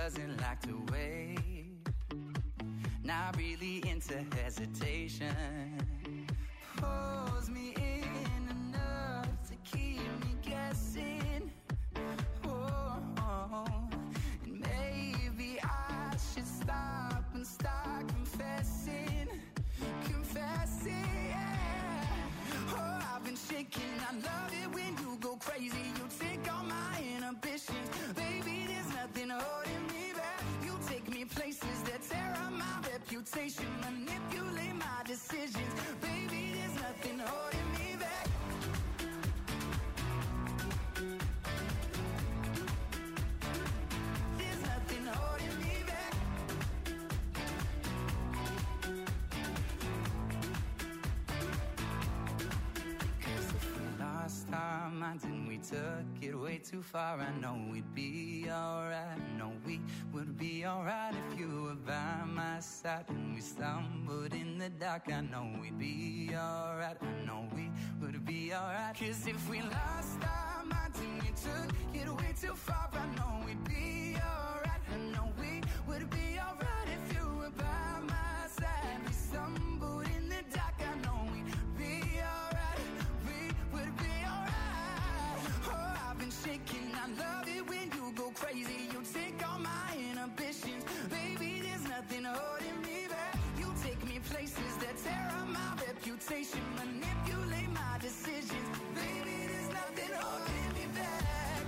doesn't like to wait. Not really into hesitation. Pulls me in enough to keep me guessing. And maybe I should stop and start confessing, yeah. Oh, I've been shaking. I love it when you go crazy. You take all my inhibitions, baby. There's nothing holding me back. You take me places that tear up my reputation, manipulate my decisions, baby. There's nothing holding me back. Last time I didn't, we took it way too far. I know we'd be alright. I know we would be alright if you were by my side. And we stumbled in the dark. I know we'd be alright. I know we would be alright. 'Cause if we lost our minds and we took it way too far, I know we'd be alright. I know we would be alright if you were by my side. We stumbled in the dark. I know we'd be alright. Shaking, I love it when you go crazy. You take all my inhibitions, baby. There's nothing holding me back. You take me places that tear up my reputation, manipulate my decisions, baby. There's nothing holding me back.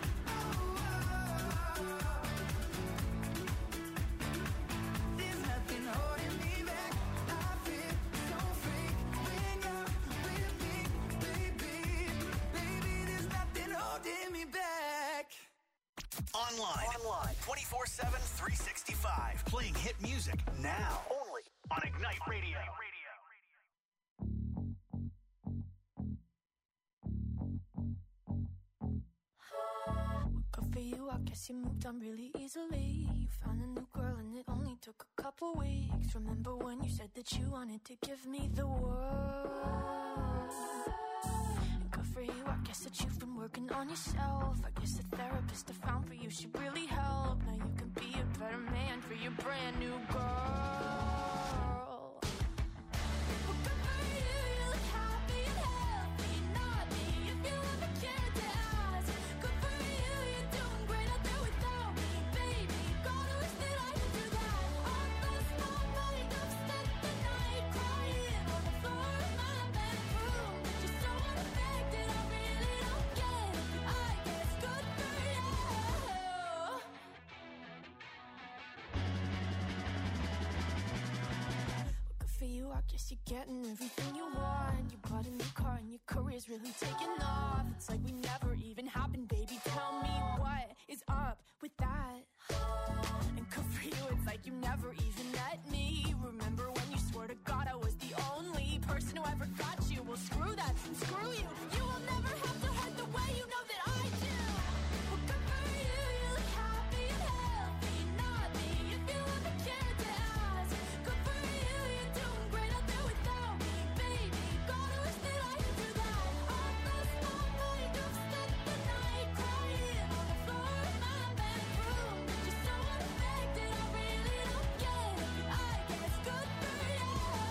There's nothing holding me back. I feel so free when you're with me, baby. Baby, there's nothing holding me back. Online 24/7, 365. Playing hit music now. Only on Ignite Radio. Good for you, I guess you moved on really easily. You found a new girl and it only took a couple weeks. Remember when you said that you wanted to give me the world? Good for you, I guess that you've been working on yourself. I guess the therapist I found for you should really help. Now you can be a better man for your brand new girl. Well, good for you, you look happy and healthy. Not me, if you ever cared to ask. Good for you, you're doing great out there without me, baby. God, I wish that I could do that. I lost my mind, I've spent the night crying on the floor of my bedroom. Just so unaffected, I really don't get it. I guess good for you. Good for you, I guess you're getting everything you want. You bought a new car and your career's really taking off. It's like we never even happened, baby. Tell me what is up with that. And good for you, it's like you never even met me. Remember when you swore to God I was the only person who ever got you? Well, screw that, screw you. You will never have to hurt the way you know that I do. Well, good for you, you look happy and healthy. Not me, if you ever cared to ask. Good for you, you're doing great out there without me, baby. God, I wish that I could do that. I lost my mind, I've spent the night crying on the floor of my bedroom. Just so unaffected, I really don't get it. I guess good for you.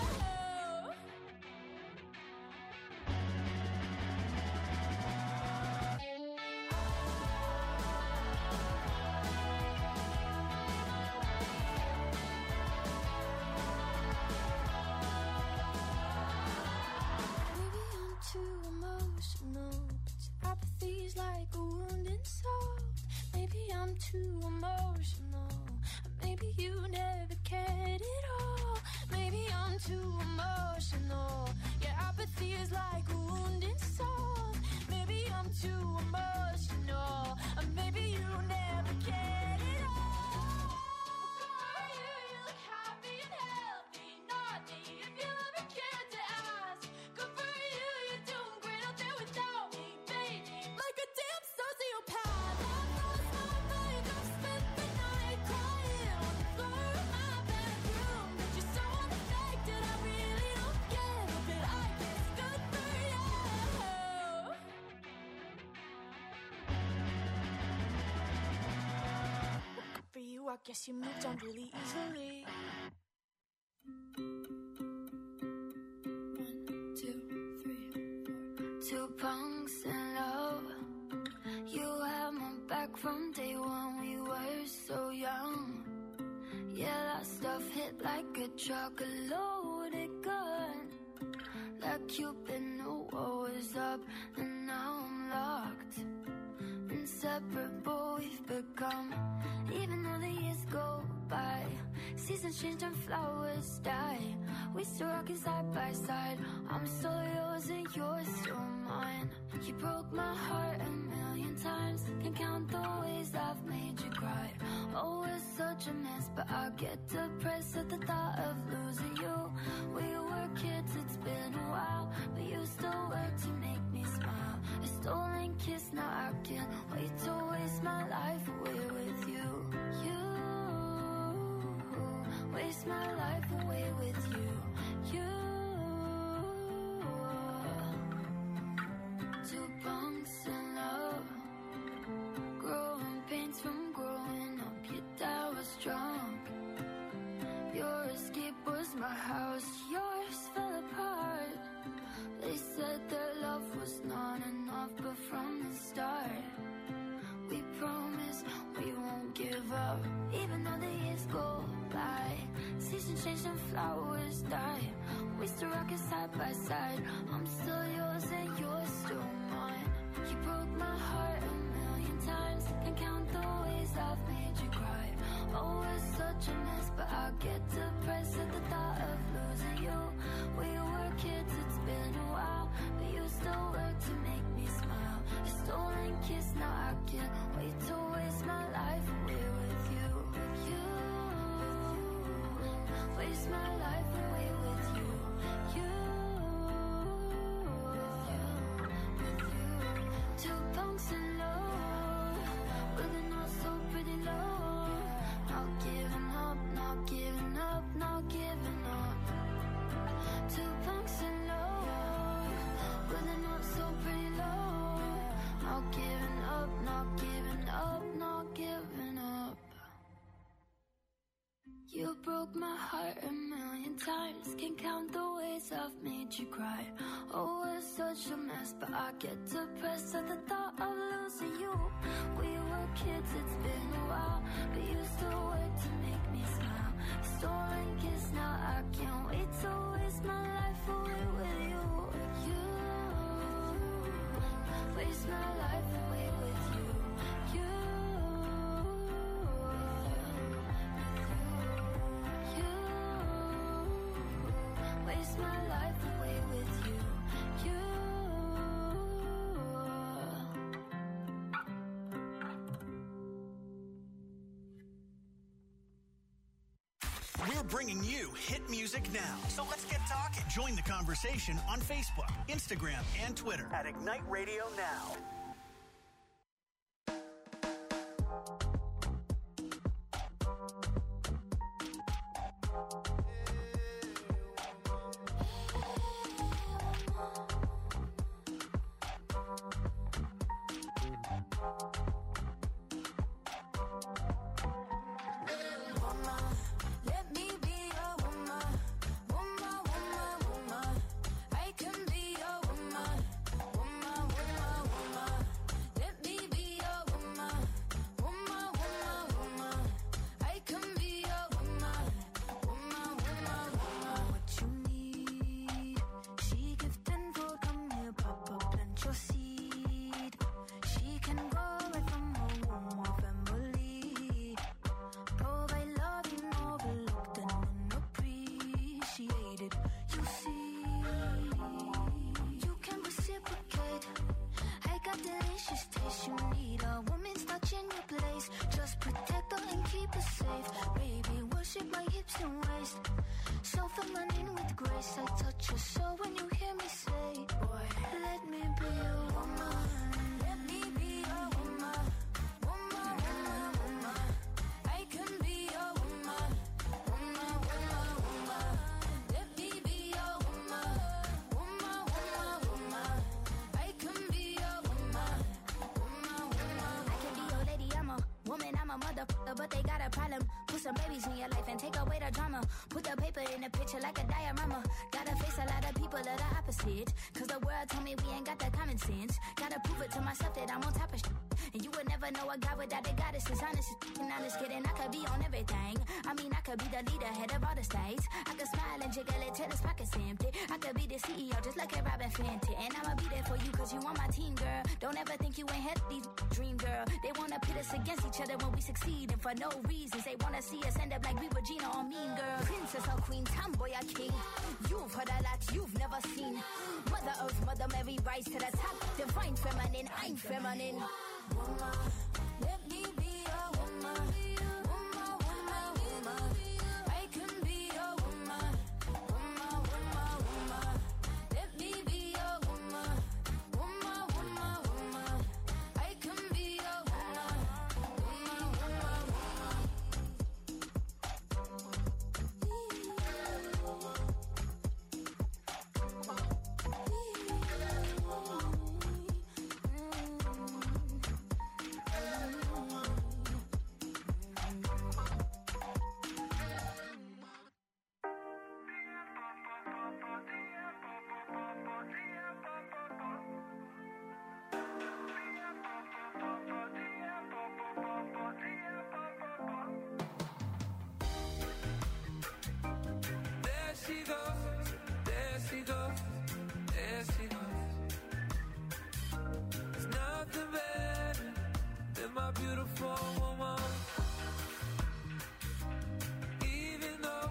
Maybe I'm too emotional, but apathy's like a wounded soul. Maybe I'm too emotional, maybe you never cared at all. Maybe I'm too emotional, yeah, apathy is like a wounded soul. Maybe I'm too emotional, maybe you never cared at all. You look happy and healthy, not me, if you ever cared to ask. Good for you, you're doing great out there without me, baby. Like a damn sociopath. I lost my mind, I've spent the night crying on the floor of my bedroom. But you're so unaffected, I really don't get it. But I guess good for you. guess you moved on really easily. 1, 2, 3, 4. 2 punks in love. You had my back from day one. We were so young. Yeah, that stuff hit like a truck, a loaded gun. Like Cupid knew what was up, and now I'm locked. Inseparable we've become. Even though the years go by, seasons change and flowers die, we still rockin' side by side. I'm still yours and you're still mine. You broke my heart a million times. Can't count the ways I've made you cry. Oh, it's such a mess, but I get depressed at the thought of losing you. We were kids, it's been a while, but you still work to make me smile. A stolen kiss, now I can't wait to waste my life away with you. You waste my life away with you. You. 2 punks in love, growing pains from growing up. Your dad was drunk. Your escape was my house. Yours fell apart. They said their love was not enough, but from the start, we promise we won't give up. Even though the years go by, seasons change and flowers die, we still rockin' side by side. I'm still yours and you're still mine. You broke my heart a million times. Can't count the ways I've made you cry. Oh, it's such a mess, but I get depressed at the thought of losing you. We were kids, it's been a while, but you still work to make me smile. A stolen kiss, now I can't wait to waste my life away with you. You waste my life away with you. You. 2 punks in love, with a not so pretty love. Not giving up, not giving up, not giving up. 2 punks in love, with a not so pretty love. Not giving up, not giving up, not giving up. You broke my heart a million times. Can't count the ways I've made you cry. Oh, it's such a mess, but I get depressed at the thought of losing you. We were kids, it's been a while, but you still work to make me smile. Stolen kiss, now I can't wait to waste my life away with you. You waste my life away with you. You. Waste my life away with you. You. We're bringing you hit music now. So let's get talking. Join the conversation on Facebook, Instagram, and Twitter at Ignite Radio Now. Let me be your woman, woman, woman, woman. I can be your woman, woman, woman, woman. Let me be your woman, woman, woman, woman. I can be your woman, woman, woman, woman. What you need, she give 10 for, come here, papa, plant your seed. She can go right from her womb or family. Provide love you overlooked and unappreciated. You see, you can reciprocate. I got delicious taste. You need a woman's touch in your place. Just protect her and keep her safe. Baby, worship my hips and waist. So feminine with grace. I touch your soul when you hear me say, boy, let me be your woman. Let me be your woman. Woman, woman, woman. I can be your woman, woman, woman, woman. Let me be your woman, woman, woman, woman. I can be your woman, woman, woman, woman. I can be your lady, I'm a woman, I'm a motherfucker, but they got a problem. some babies in your life and take away the drama. Put the paper in the picture like a diorama. Gotta face a lot of people that are opposite. Cause the world told me we ain't got the common sense. Gotta prove it to myself that I'm on top of shit. And you would never know a guy without a goddess is honest. And honest kidding, I could be on everything. I mean, I could be the leader, head of all the states. I could smile and jiggle it till his pockets empty. I could be the CEO just like a Robin Fenty. And I'ma be there for you cause you on my team, girl. Don't ever think you ain't had these dream, girl. They wanna pit us against each other when we succeed. And for no reasons, they wanna see us end up like we Regina or Mean Girl. Princess or queen, tomboy or king. You've heard a lot you've never seen. Mother Earth, Mother Mary, rise to the top. Divine feminine, I'm feminine. Woman, let me be a woman. Woman, woman, woman. I can be a woman. Woman, woman, woman. Let me be a woman. Woman, woman, woman. I can be a woman. Woman, woman, beautiful woman. Even though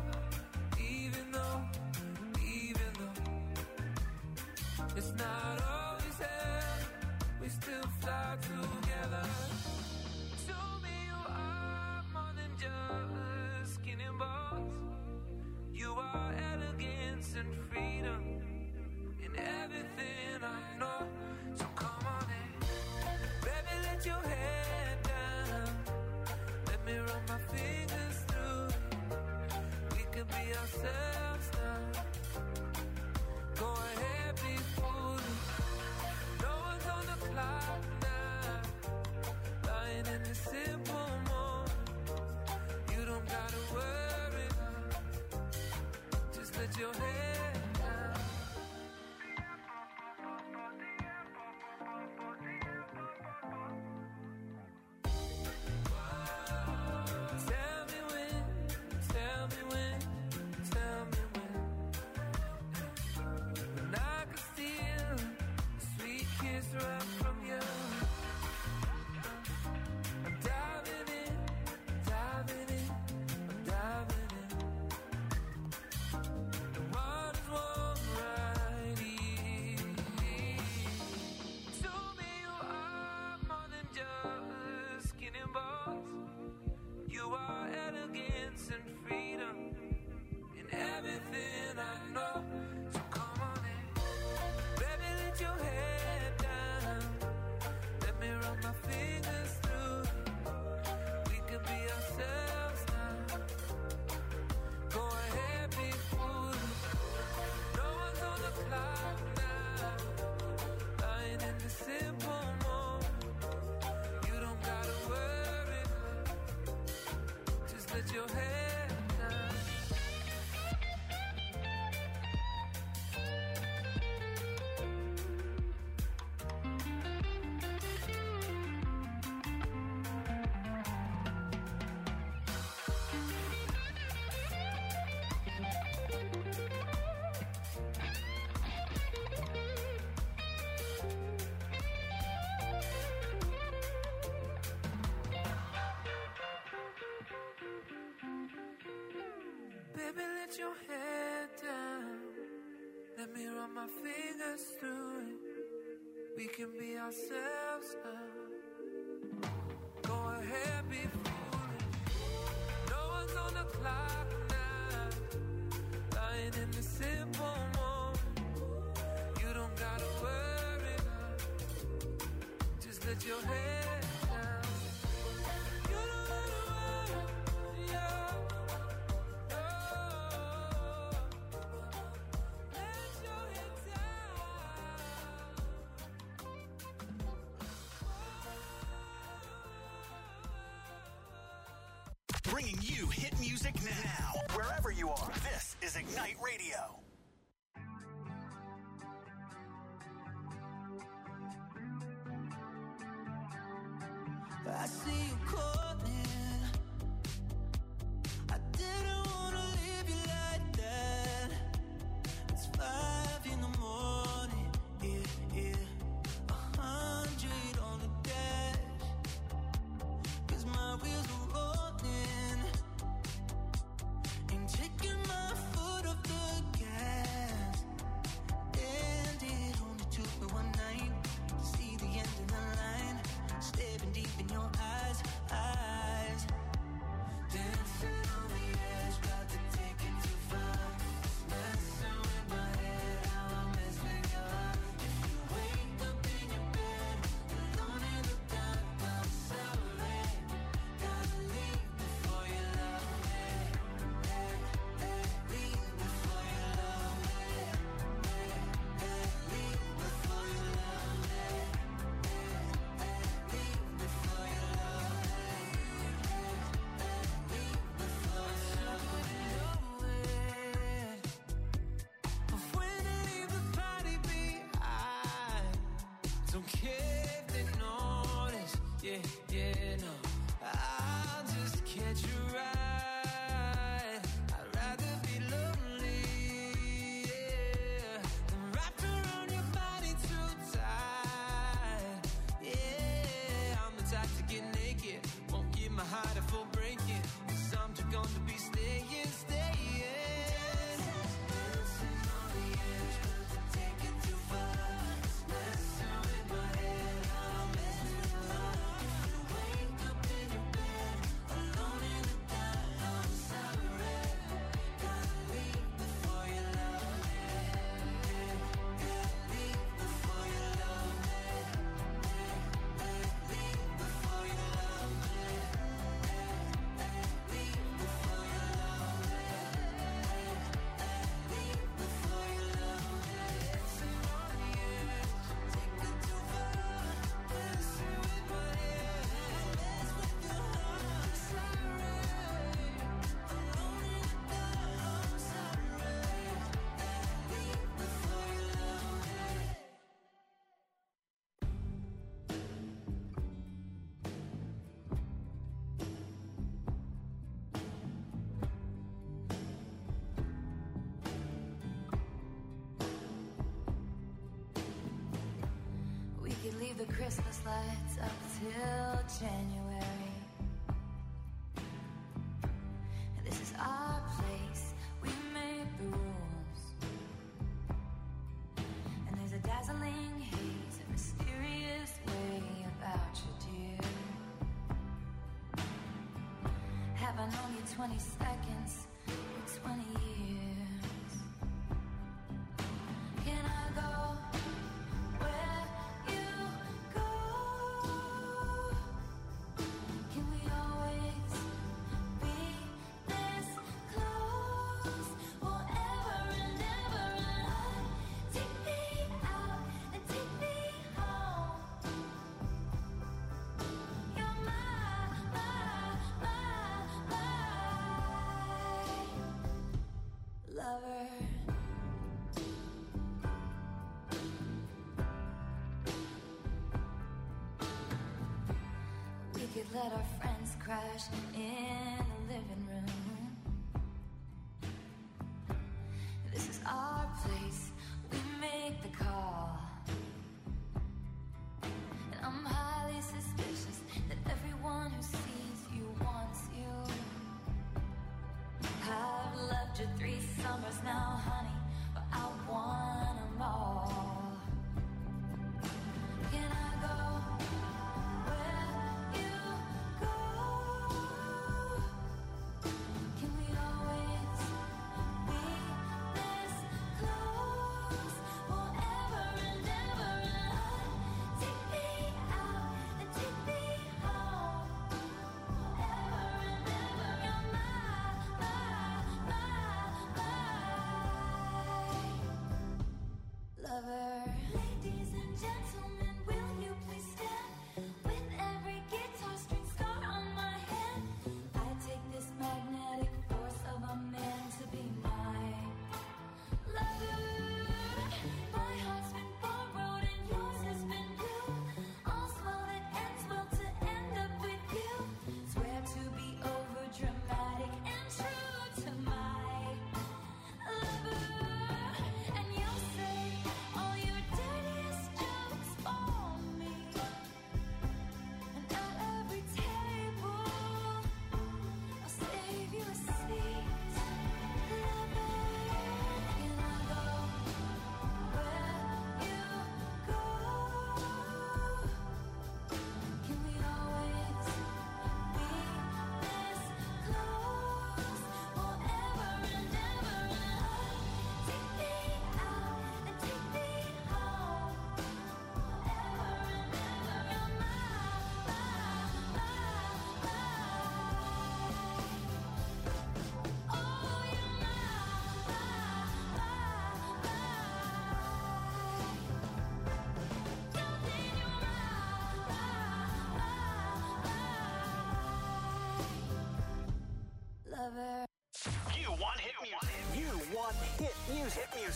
it's not always there, we still fly together. To me you are more than just skin and bones. You are elegance and freedom in everything I know. So come on in, baby, let your head down. Let me run my fingers through. We could be ourselves now. Go ahead, be foolish. No one's on the clock now. Lying in the simple moment. You don't gotta worry now. Just let your head down. You are elegance and freedom in everything I know. So come on in, baby, let your head down. Let me run my fingers through. We could be ourselves now. Go ahead, be foolish. No one's on the clock now. Lying in the simple moment. You don't gotta worry. Just let your head down. Baby, let your head down. Let me run my fingers through it. We can be ourselves now. Go ahead, be foolish. No one's on the clock now. Lying in the simple moment. You don't gotta worry now. Just let your head down. You don't gotta worry, yeah. Bringing you hit music now. Wherever you are, this is Ignite Radio. I see you calling. I didn't wanna leave you like that. It's 5 in the morning, yeah. 100 on the dash. 'Cause my wheels are rolling. Ain't taking my foot off the gas. And it only took me one night to see the end of the line. Staring deep in your eyes. Dancing on the edge, got to take it too far. Messing with my head, how I mess with your heart. If you wake up in your bed, alone in the dark, I'm sorry. Gotta leave before you love me. Leave before you love me. Leave before you love me. Don't care if they notice, yeah, no. I'll just catch you right. I'd rather be lonely, yeah, than wrapped around your body too tight. Yeah, I'm the type to get naked, won't give my heart a full breaking. 'Cause I'm too gone to be staying. Dancing on the edge, got to take it too far. Messing with my head, how I mess with your heart. If you wake up in your bed, alone in the dark, I'm sorry. Gotta leave before you love me. Leave before you love me. Leave before you love me. Leave before you love me. Leave before you love me. Dancing on the edge, take it too far. Messing with my head, mess with your heart. Sorry, alone in the dark, I'm sorry. Leave before you love me. We could leave the Christmas lights up till January. This is our place, we made the rules. And there's a dazzling haze, a mysterious way about you, dear. Have I known you 20 seconds or 20 years? Can I go where you go? Can we always be this close forever and ever? And take me out and take me home. You're my lover. We could let our friends crash in the living room. This is our place, we make the call. And I'm highly suspicious that everyone who sees you wants you. I've loved you 3 summers now, honey, but I want 'em all. Can I go where you go? Can we always be this close forever and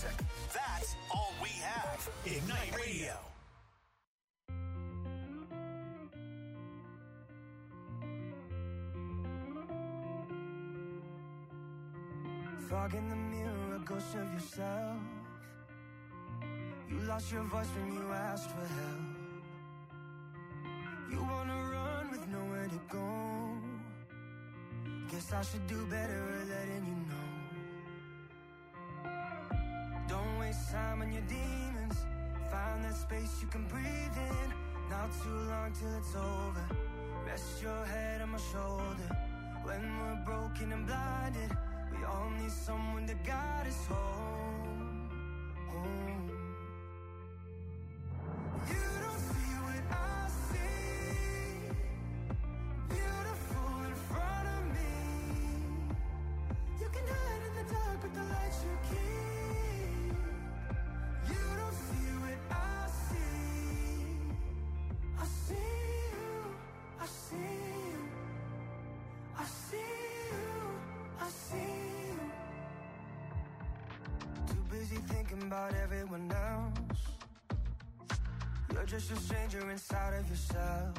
music. That's all we have. Ignite Radio. Fog in the mirror, a ghost of yourself. You lost your voice when you asked for help. You wanna run with nowhere to go. Guess I should do better at letting you know. Don't waste time on your demons. Find that space you can breathe in. Not too long till it's over. Rest your head on my shoulder. When we're broken and blinded, we all need someone to guide us home, home. You don't see what I see. Beautiful in front of me. You can hide in the dark with the lights you keep. You don't see what I see. I see you, I see you, I see you, I see you. Too busy thinking about everyone else. You're just a stranger inside of yourself.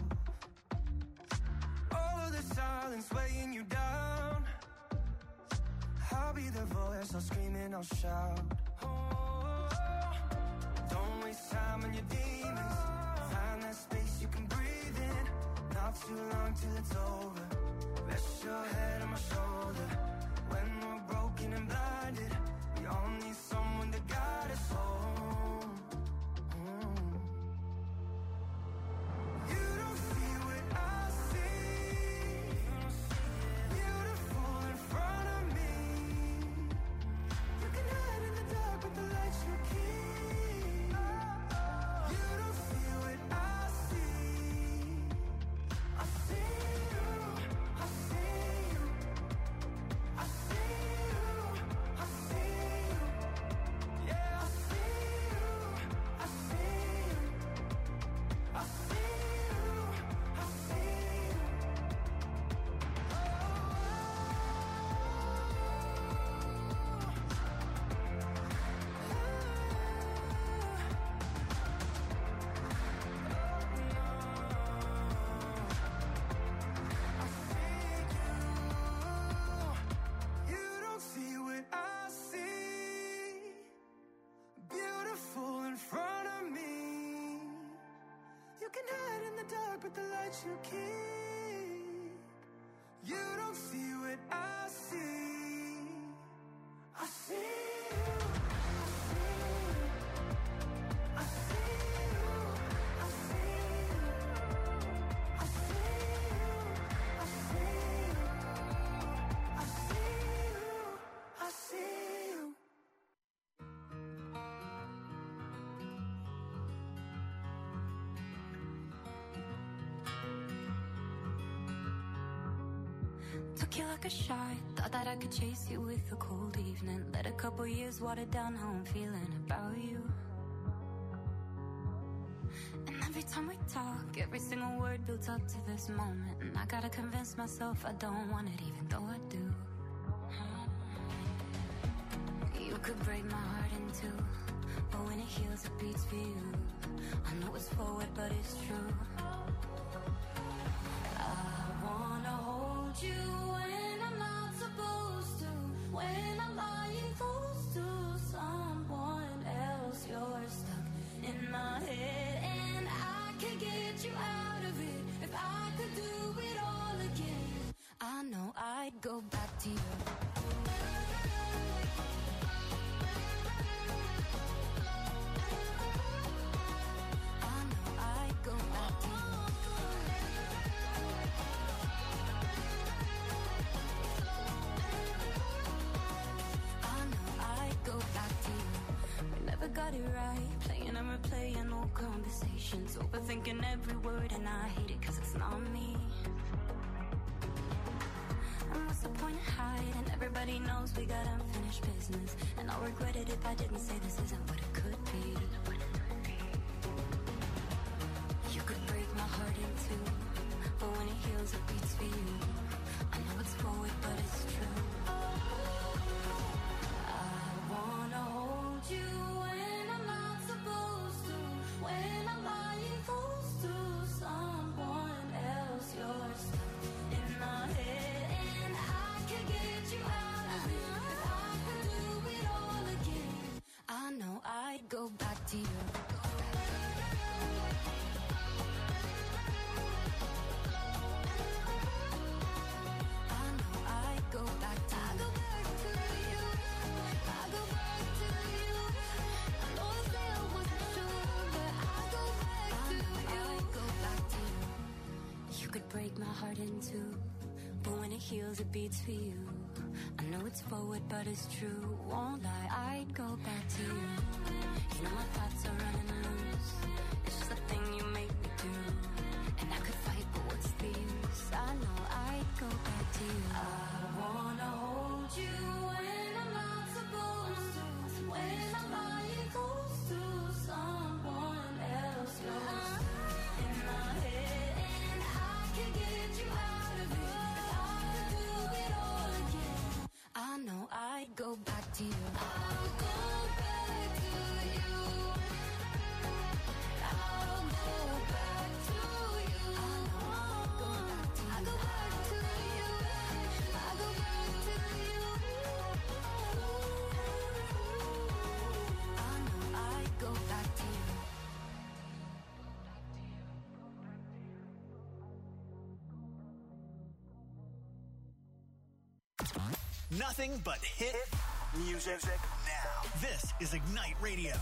All of the silence weighing you down. I'll be the voice, I'll scream and I'll shout. Oh, don't waste time on your demons. Find that space you can breathe in. Not too long till it's over. Rest your head on my shoulder. When we're broken and blinded, we all need someone to guide us home. You don't see what I see. Beautiful in front of me. You can hide in the dark with the lights you keep. You don't see what I see. I see you, I see you, I see you, I see you. Yeah, I see you, I see you, I see you, I see you. You don't see what I see. Beautiful in front of me. You can hide in the dark with the lights you keep. You don't see what I see. I see you, I see you, I see you, I see you, I see you, I see you, I see you. Took you like a shot, thought that I could chase you with a cold evening. Let a couple years water down how I'm feeling about you. And every time we talk, every single word builds up to this moment. And I gotta convince myself I don't want it, even though I do. You could break my heart in two, but when it heals it beats for you. I know it's forward but it's true. I wanna hold you when I'm not supposed to. When I'm lying close to someone else, you're stuck in my head, and I can't get you out of it. If I could do it all again, I know I'd go back to you. I know I'd go back to you. I know I'd go back to you. We never got it right, playing and replaying old conversations, overthinking every word, and I hate it cause it's not me. And what's the point of hiding? Everybody knows we got unfinished business, and I'll regret it if I didn't say this isn't what it could be. You could break my heart in two, but when it heals it beats for you. I know it's forward but it's true. I wanna hold you break my heart in two. But when it heals, it beats for you. I know it's forward, but it's true. Won't lie, I'd go back to you. You know my thoughts are running loose. It's just a thing you make me do. And I could fight, but what's the use? I know I'd go back to you. I wanna hold you when I'm not supposed to. When I'm lying close to someone else. You're in my head, and I can get you out of it. I could do it all again. I know I'd go back to you. I'll go back to you. I'll go back to you. I know I'll go back to you. I'll go back to you. I know I'd go back to you. Nothing but hit music now. This is Ignite Radio.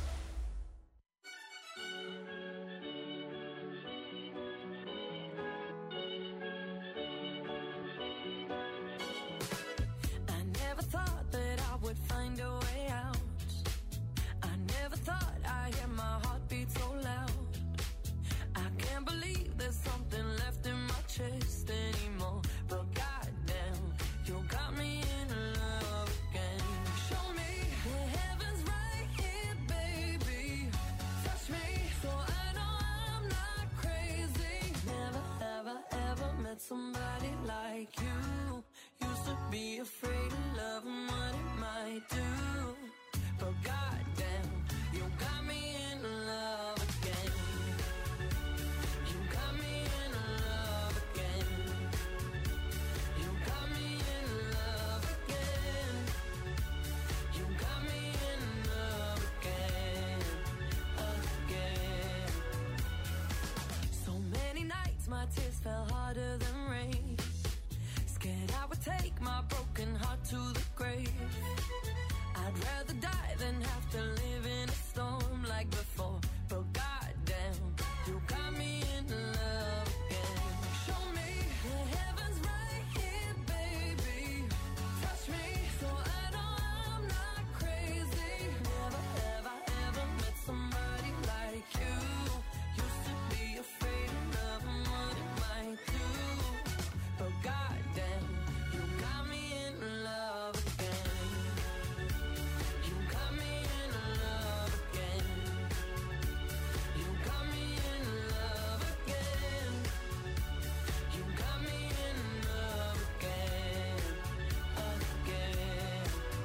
I never thought that I would find a way out. I never thought I'd hear my heartbeat so loud. I can't believe there's something left in my chest anymore. But goddamn, you got me in love again. Show me the heavens right here, baby. Touch me so I know I'm not crazy. Never, ever, ever met somebody like you. Used to be afraid of love and what it might do. But goddamn, you got me in love again. You got me in love again. You got me in love again. You got me in love again, again. So many nights my tears fell harder than rain. Scared I would take my broken heart to the grave. I'd rather die than have to live in a storm like before. But goddamn, you got me in love again. Show me the heavens right here, baby. Touch me so I know I'm not crazy. Never, ever, ever met somebody like you. Used to be afraid of love and what it might do. But goddamn, you got me in love again. You got me in love again. You got me in love again. You got me in love again, again.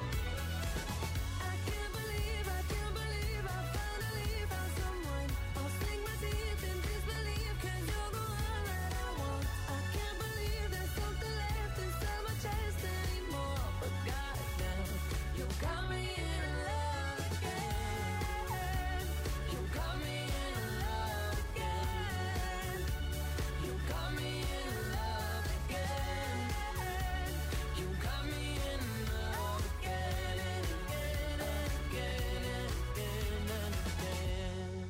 I can't believe I finally found someone. I'll sink my teeth in disbelief, 'cause you're the one that I want. I can't believe there's something left inside my chest anymore. But goddamn, you got me in love again. You got me in love again. You got me in love again. You got me in love again and again and again and again and again.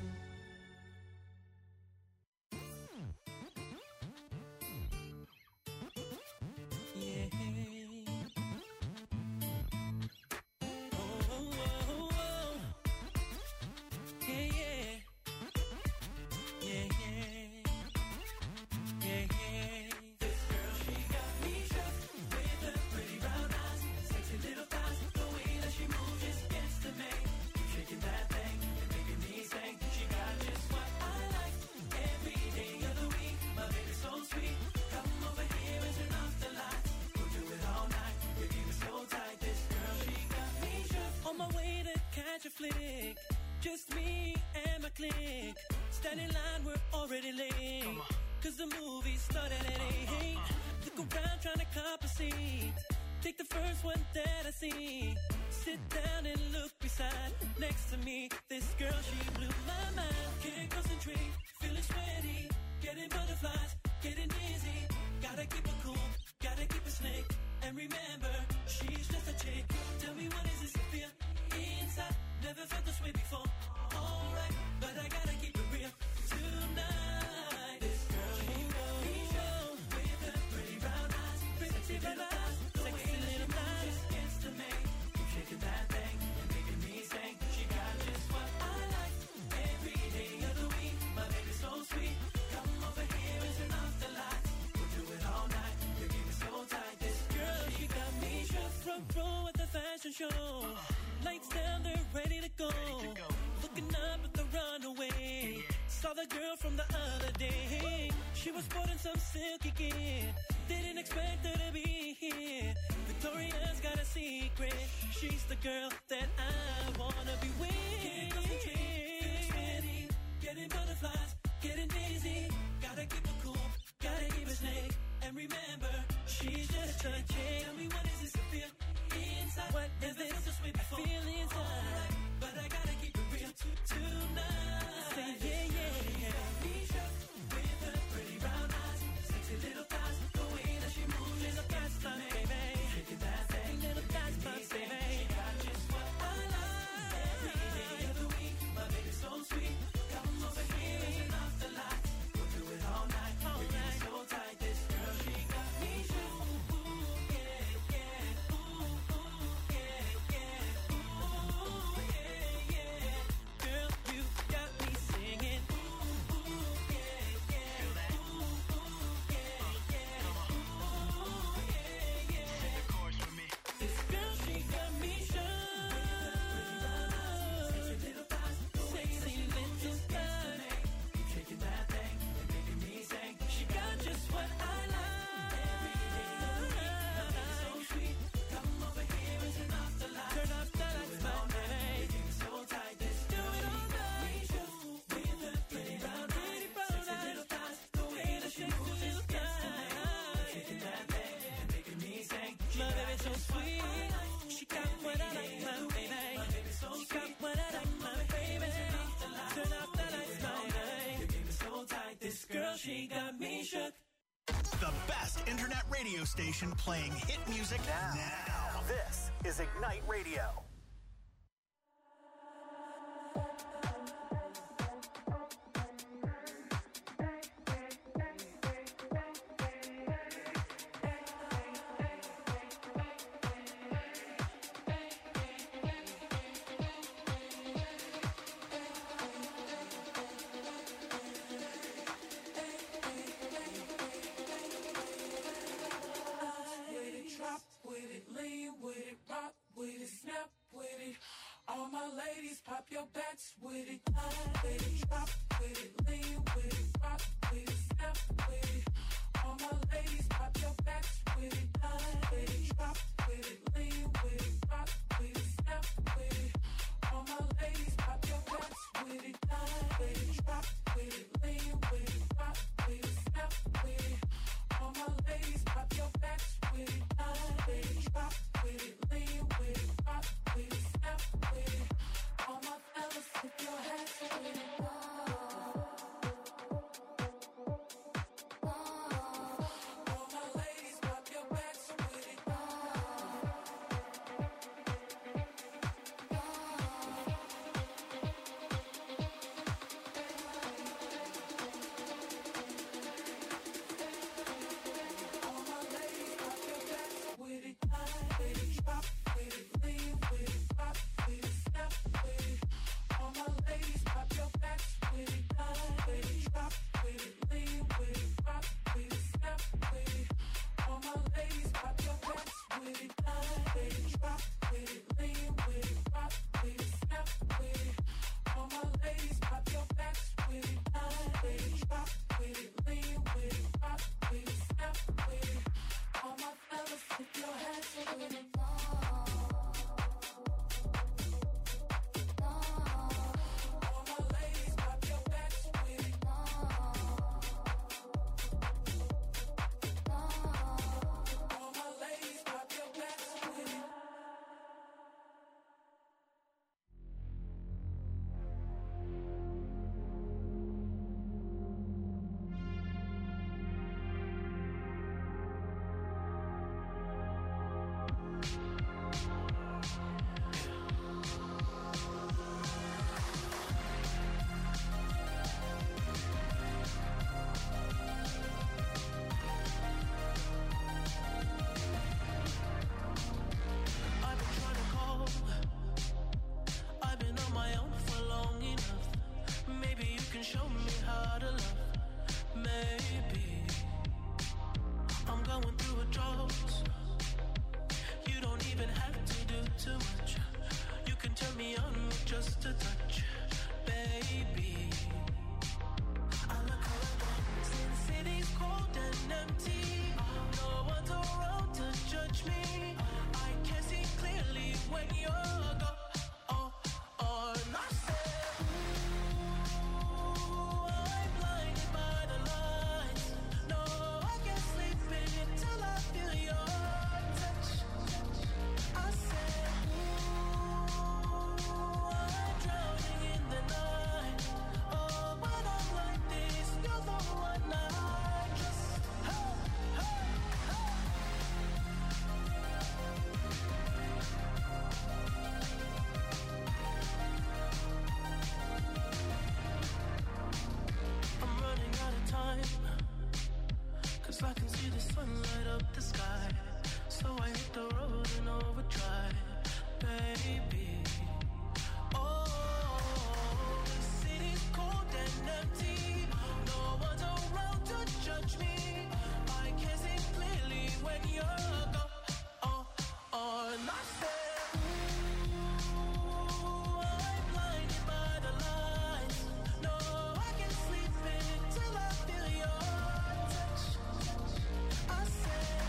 Yeah. Oh, oh, oh, oh. Yeah, yeah. Yeah, yeah. Yeah, yeah. This girl, she got me shook with her pretty brown eyes, sexy little thighs. The way that she moves just gets to me. Keep shaking that thing and making me sing. She got just what I like every day of the week. My baby's so sweet. Come over here and turn off the lights. We'll do it all night. Your game is so tight. This girl, she got me shook. On my way to catch a flick, just me and my clique. Stand in line, we're already late. 'Cause the movie started at 8. Look around trying to cop a seat. Take the first one that I see. Sit down and look beside. Next to me, this girl, she blew my mind. Can't concentrate, feeling sweaty. Getting butterflies, getting dizzy. Gotta keep it cool, gotta keep it slick. And remember, she's just a chick. Tell me, what is this I feel inside? Never felt this way before. Alright, but I gotta keep it real tonight. This girl, she got me shook. show. Lights down, they're ready to go. Looking up at the runaway. Saw the girl from the other day. She was sporting some silky gear. Didn't expect her to be here. Victoria's got a secret. She's the girl that I wanna be with. Getting butterflies, getting dizzy. Gotta keep it cool, gotta keep it snake. And remember, she's just a chick. Tell me, what is this I feel inside? What is this so sweet I feel inside? But I gotta keep it real tonight. Say yeah, yeah, yeah. Misha, with her pretty brown eyes, sexy little thighs, the way that she moves is a gas line, baby. Shaking that thing, little gas line, baby. She got just what I like. Every day of the week, my baby's so sweet. Come over here and turn off the lights. We'll do it all night. All night. So tight, this girl, she got me shook. Ooh, yeah, yeah. Ooh, ooh, yeah, yeah. Ooh, yeah, yeah. Girl, you got me singing. Ooh, ooh, yeah, yeah. Ooh, ooh, yeah, yeah. Ooh, yeah, yeah. Sing the chorus for me. This girl, she got me shook. Sexy little thighs, sexy little thighs. Keep shaking that thing and making me sing. She got just what I like. Every day of the week, so sweet. Come over here and turn off the lights. Turn off the lights, my baby. Keep it so tight, let's do it all night. With the pretty brown little thighs, the way that she moves, little thighs. Shaking that thing and making me sing. My baby's so sweet. She got what I like, my baby. She got what I like, my baby. Turn off the lights, my baby. Keep it so tight, this girl, she got me shook. The best internet radio station playing hit music now. This is Ignite Radio. With it, drop with it, lean with it, rock with it, snap with it. All my ladies, pop your backs with it. With it, drop with it, lean with it, rock with it, snap with it. All my ladies, pop your backs with it. With it, drop with it, lean with it, rock with it, snap with it. All my ladies, pop your backs with it. With it, drop with it, lean with it, rock with it, snap with it. All my ladies, pop your backs with it. With it, drop with it, lean with it, rock with it, snap with it. All my fellas, put your hands with it. All my ladies, pop your backs with it. All my ladies, pop your backs with it. With it, drop with it, lean with it, rock with it, snap with it. All my ladies, pop your backs with it. With it, drop with it, lean with it, rock with it, snap with it. All my ladies, pop your backs with it. With it, drop with it, lean with it, rock with it, snap with it. All my ladies, pop your backs with it. With it, drop with it, lean with it, rock with it, snap with it. All my fellas, put your hands with it. All my ladies, pop your backs with it. All my ladies, pop your backs with it. I've been trying to call. I've been on my own for long enough. Maybe you can show me how to love. Maybe I'm going through a drought. You don't even have to do too much. a touch, baby. I look around, since city's cold and empty, no one's around to judge me. I can see clearly when you're gone. And I said, ooh, I'm blinded by the lights. No, I can't sleep until I feel your touch. I said, ooh, I'm drowning in the night. Oh, when I'm like this, you're the one I trust. Hey, hey, hey. I'm running out of time, 'cause I can see the sun light up the sky. So I hit the road in overdrive, baby. Oh, the city's cold and empty. No one's around to judge me. I can see clearly when you're gone. And I said, ooh, I'm blinded by the lights. No, I can't sleep until I feel your touch. I said,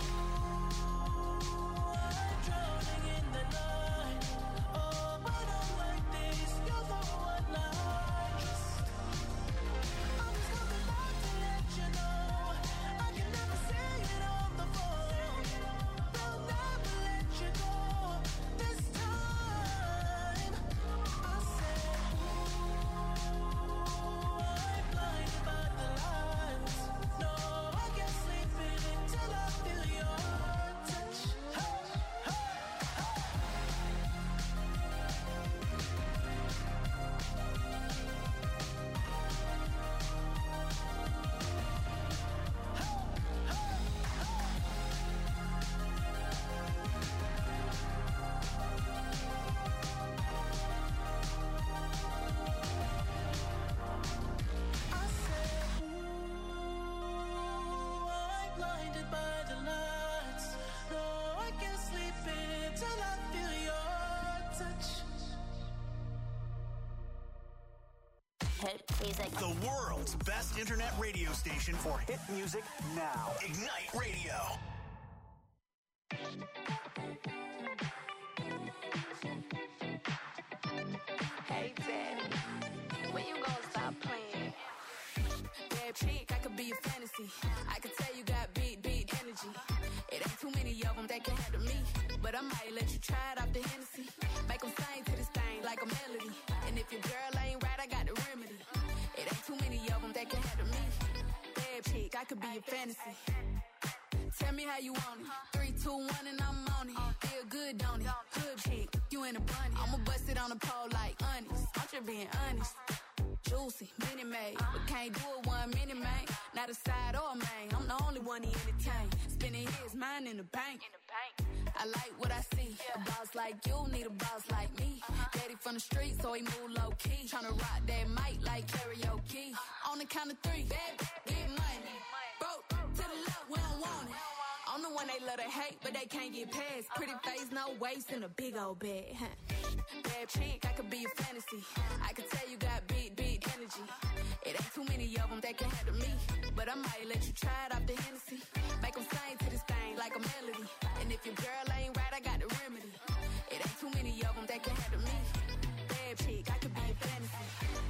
ooh, I'm drowning in the night. Oh, when I'm like this, you're the one I trust. I'm just coming back to let you know I can never say it on the phone. They'll never let you go this time. I said, ooh, I'm blinded by the lights. No, I can't sleep until I feel your touch. Hey, hey, hey. I said, ooh, I'm blinded by the lights. No, I can't sleep until I feel your touch. Hit music. The world's best internet radio station for hit music now. Ignite Radio. Hey, Daddy, when you gonna stop playing? Bad chick, I could be a fantasy. I could tell you got big energy. It ain't too many of them that can handle me. But I might let you try it off the Hennessy. Make them sing to this thing like a melody. And if your girl ain't right, I got the remedy. It ain't too many of them that can handle me. Bad chick, I could be a fantasy. Tell me how you want it. 3, 2, 1, and I'm on it. Feel good, don't it? Hood chick, you in a bunny. I'ma bust it on the pole like honest. I'm just being honest. Juicy, mini made, but can't do it 1 minute, man. Not a side or a main. I'm the only one he entertain. Spending his mind in the bank. I like what I see. A boss like you need a boss like me. Daddy from the street, so he move low key. Tryna rock that mic like karaoke. On the count of 3, baby, get money. Broke to the left, we don't want it. I'm the one they love to hate, but they can't get past. Pretty face, no waist, and a big old bag. Bad chick, I could be a fantasy. I could tell you got big energy. It ain't too many of them that can handle me. But I might let you try it off the Hennessy. Make them sing to this thing like a melody. And if your girl ain't right, I got the remedy. It ain't too many of them that can handle me. Bad chick, I could be a fantasy.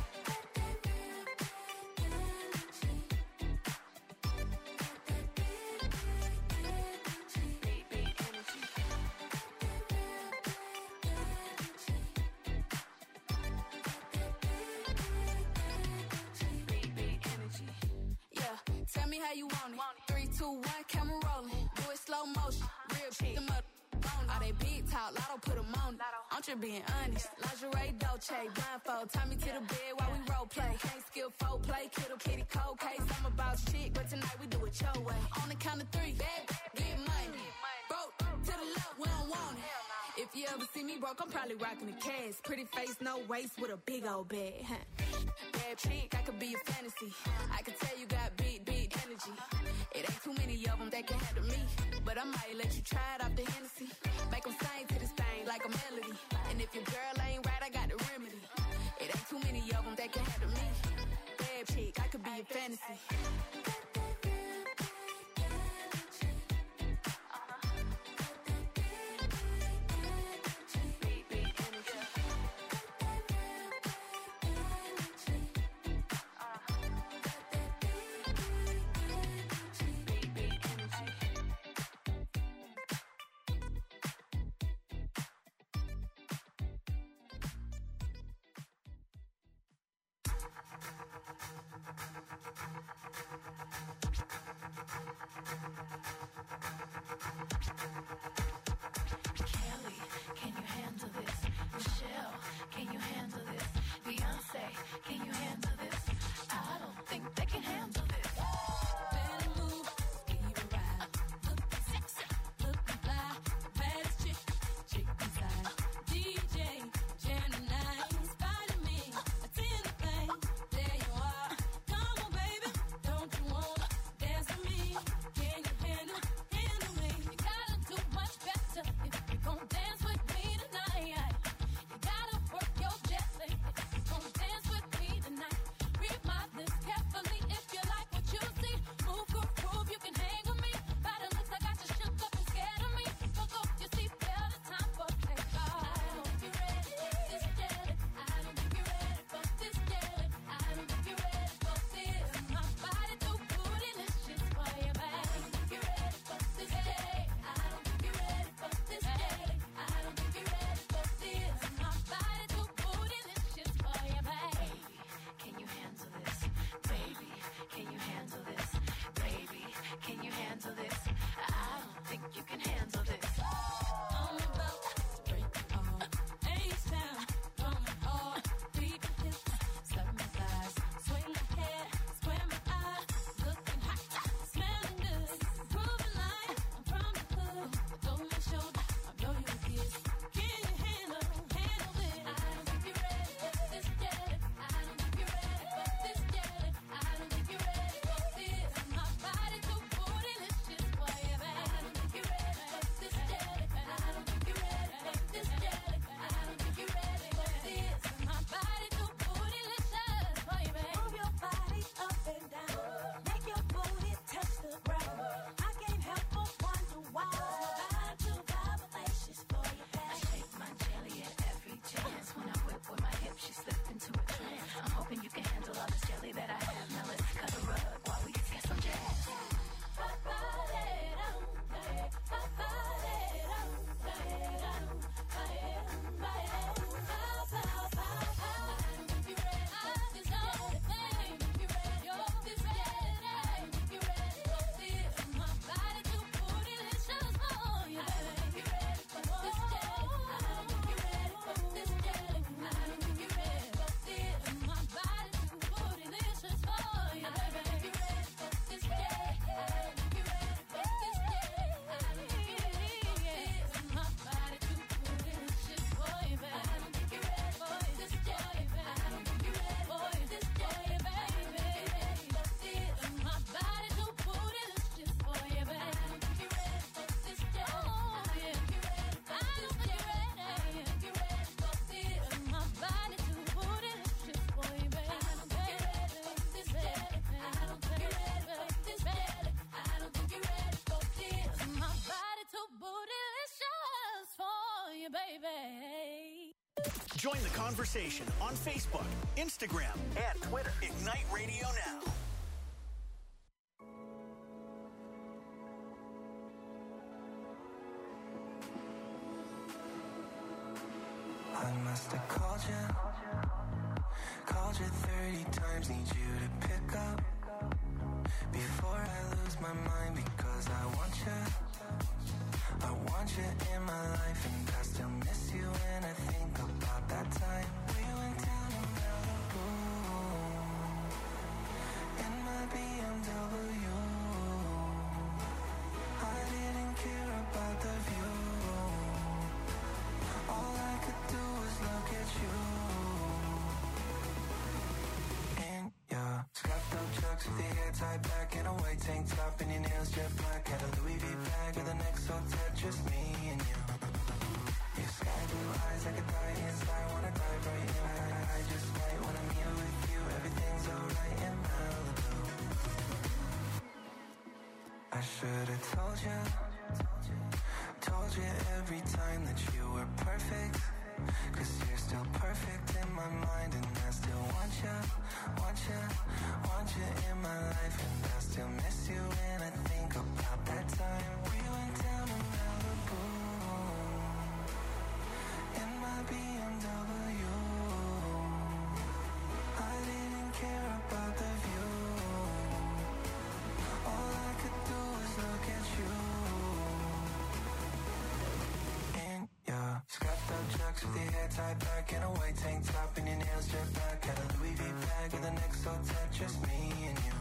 Tell me how you want it. 3, 2, 1, camera rolling. Do it slow motion. Real chick. Them up on it. All they big talk, Lotto put them on it. I'm just being honest. Lingerie, Dolce, blindfold. Tie me to the bed while we role play. Can't skill folk play. Kiddo, kitty, cold case. I'm about shit, but tonight we do it your way. On the count of 3, baby, get money. Broke to the left, we don't want it. If you ever see me broke, I'm probably rocking the cash. Pretty face, no waist, with a big old bag. Bad chick, I could be a fantasy. I could tell you got big energy. energy. It ain't too many of them that can handle me. But I might let you try it off the Hennessy. Make them sing to this thing like a melody. And if your girl ain't right, I got the remedy. It ain't too many of them that can handle me. Bad chick, I could be your fantasy. Join the conversation on Facebook, Instagram, and Twitter. Ignite Radio Now. I must have called you 30 times, need you to pick up before I lose my mind, because I want you in my life, and I still miss you when I think about that time we went down to Malibu in my BMW. I didn't care about the view. All I could do was look at you. In your scuffed up chucks with your hair tied back in a white tank should've told you every time that you were perfect. 'Cause you're still perfect in my mind, and I still want you in my life, and I still miss you when I think about that time we went down to Malibu in my BMW. I didn't care about the view. All I could do was look at you. In your scuffed up chucks with your hair tied back and a white tank top and your nails jet back. Had a Louis V bag with a neck so tight, just me and you.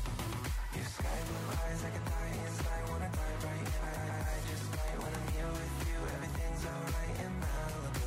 Your sky blue eyes, I could die inside, wanna die right here. I just might when I'm here with you. Everything's alright in Malibu.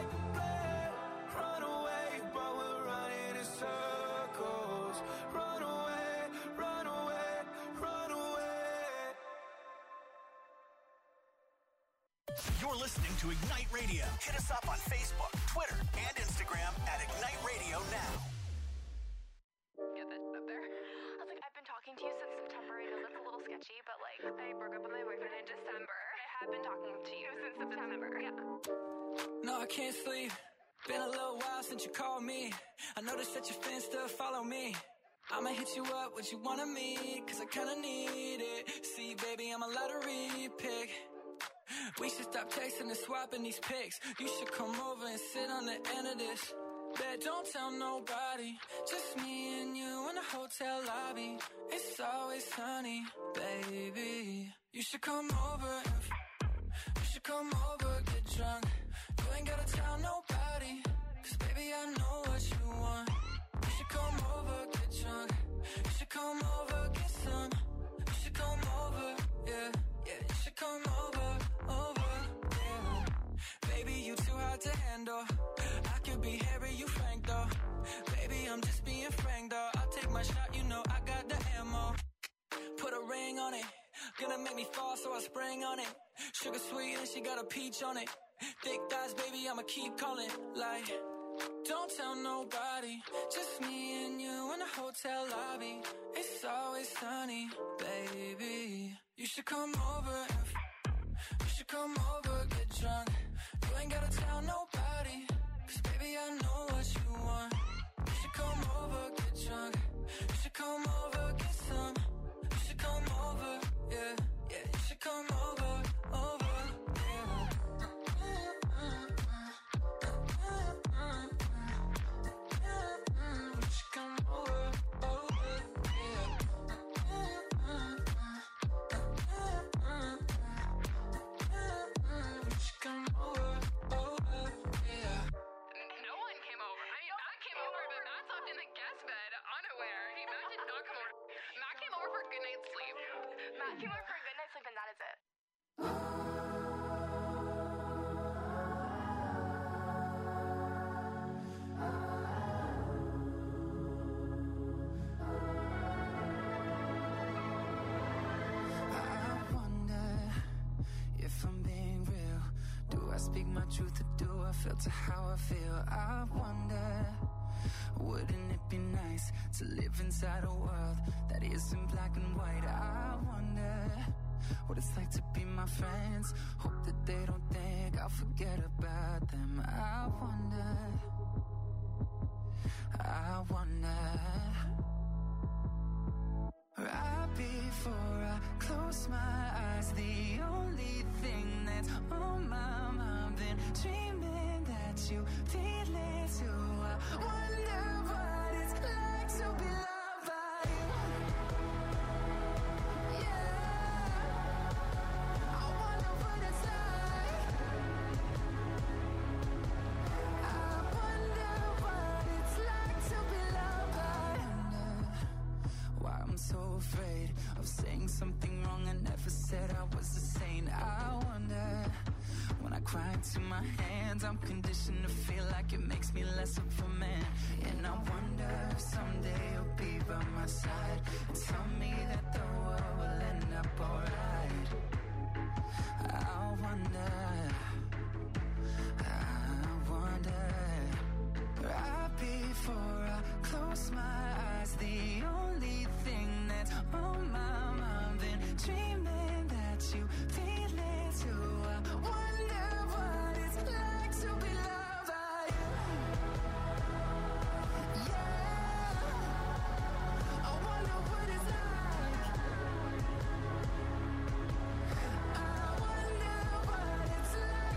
Run away, but we're running in circles. Run away. You're listening to Ignite Radio. Hit us up on Facebook, Twitter, and Instagram at Ignite Radio Now. Get that up there. I was like, I've been talking to you since September. I know that's a little sketchy, but like, I broke up with my boyfriend in December. I have been talking to you since September. Yeah. No, I can't sleep. Been a little while since you called me. I noticed that your fans still follow me. I'ma hit you up, what you wanna meet, cause I kinda need it. See, baby, I'm a lottery pick. We should stop texting and swapping these pics. You should come over and sit on the end of this. Bet don't tell nobody, just me and you in the hotel lobby. It's always sunny, baby. You should come over you should come over, get drunk. You ain't gotta tell nobody, cause baby I know what you want. You should come over, get drunk. You should come over, get some. You should come over, yeah, yeah. You should come over, yeah. Baby, you too hard to handle. I could be Harry, you Frank though. Baby, I'm just being frank though. I'll take my shot, you know I got the ammo. Put a ring on it, gonna make me fall, so I spring on it. Sugar sweet and she got a peach on it. Thick thighs, baby, I'ma keep calling. Like, don't tell nobody, just me and you in the hotel lobby. It's always sunny, baby. You should come over, you should come over, get drunk. You ain't gotta tell nobody, cause baby I know what you want. You should come over, get drunk. You should come over, get some. You should come over, yeah, yeah. You should come over, yeah. You should come over, yeah. You should come over, yeah. No one came over. I mean, Matt came over, but Matt slept in the guest bed, unaware. Matt did not come over. Matt came over for a good night's sleep. Matt came over for a good night's sleep, and that is it. I wonder if I'm being real. Do I speak my truth or do I filter how I feel? I wonder, wouldn't it be nice to live inside a world that isn't black and white? I wonder what it's like to be my friends. Hope that they don't think I'll forget about them. I wonder, right before I close my eyes, the only thing that's on my mind, been dreaming that you feel it too. I wonder what it's like to be loved by you. Yeah, I wonder what it's like. I wonder what it's like to be loved by you. Why I'm so afraid of saying something wrong. I never said I was a saint. I wonder, when I cry into my hands, I'm conditioned to feel like it makes me less of a man. And I wonder if someday you'll be by my side and tell me that the world will end up alright. I wonder, right before I close my eyes, the only thing that's on my mind, been dreaming that you feel it too. I wonder what it's like to be loved by you. Yeah, I wonder what it's like. I wonder what it's like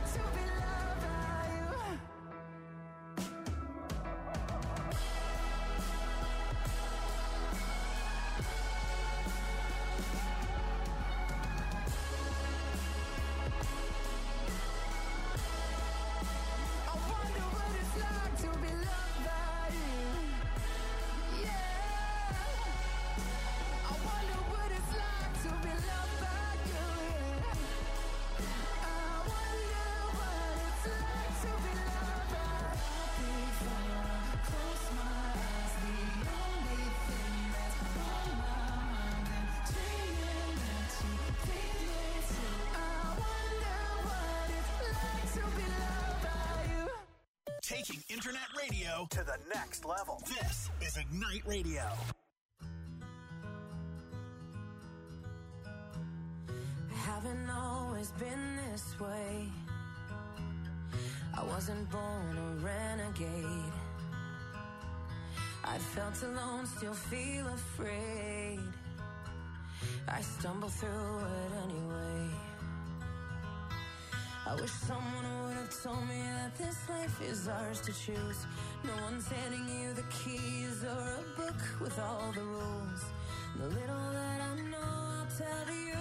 Taking internet radio to the next level. This is Ignite Radio. Haven't always been this way. I wasn't born a renegade. I felt alone, still feel afraid. I stumble through it anyway. I wish someone would have told me that this life is ours to choose. No one's handing you the keys or a book with all the rules. The little that I know I'll tell to you.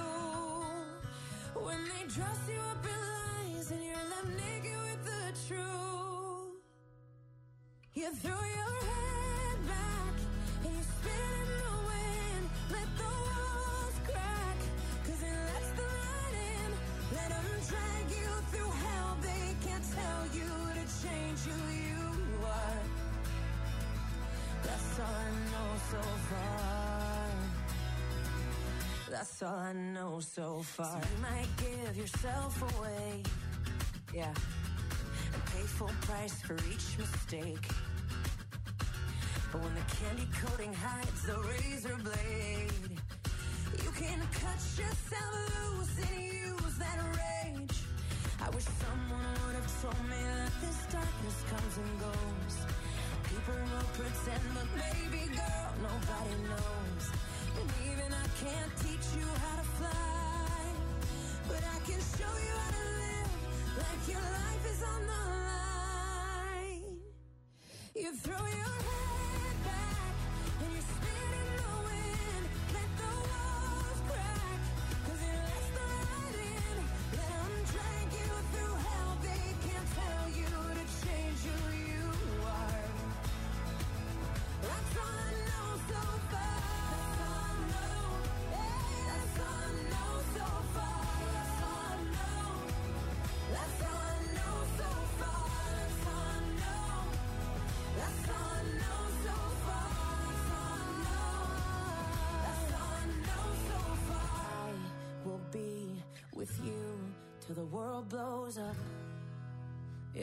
When they dress you up in lies and you're left naked with the truth, you throw your head back and you spin in the wind. Let the walls crack, 'cause it lets the light in. Let them drag you through hell. They can't tell you to change who you are. That's all I know so far. That's all I know so far. So you might give yourself away, yeah, and pay full price for each mistake. But when the candy coating hides the razor blade, you can cut yourself loose and use that rage. I wish someone would have told me that this darkness comes and goes. People will pretend, but baby girl, nobody knows. And even I can't teach you how to fly, but I can show you how to live like your life is on the line. You throw your head back and you spin in the wind. Let the walls crack, 'cause it lets the light in. Let them drag you through hell. They can't tell you to change who you are. That's all I know so far. With you till the world blows up.